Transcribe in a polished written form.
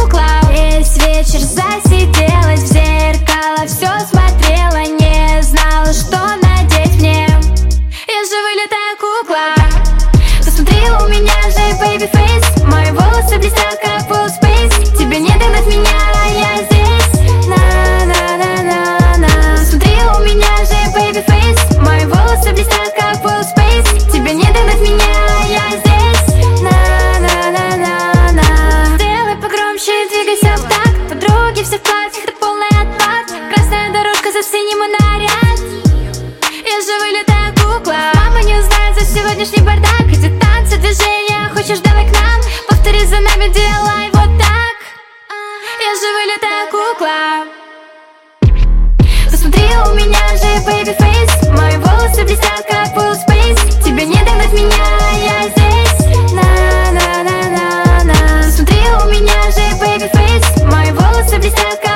кукла. Весь вечер засиделась в зеркало, все смотрела, не знала, что надеть мне. Я же вылитая кукла. Посмотри, у меня же baby face, мои волосы блестят как full space. Тебе не догнать меня, а я здесь. На-на-на-на-на. Смотри, у меня же baby face, мои волосы блестят как full space. Тебе не догнать меня, а я здесь. На-на-на-на-на. Сделай погромче, двигайся в такт. Подруги все в платьях, это полный отпад. Красная дорожка, зацени мой наряд. Я же вылитая кукла. Мама не узнает за сегодняшний бардак. Эти танцы, движения, хочешь, давай к нам. Повтори за нами, делай вот так. Я же вылитая кукла. Посмотри, у меня же baby face, мои волосы блестят как full space. Тебе не догнать меня, а я здесь. На-на-на-на-на. Посмотри, у меня же baby face, мои волосы блестят как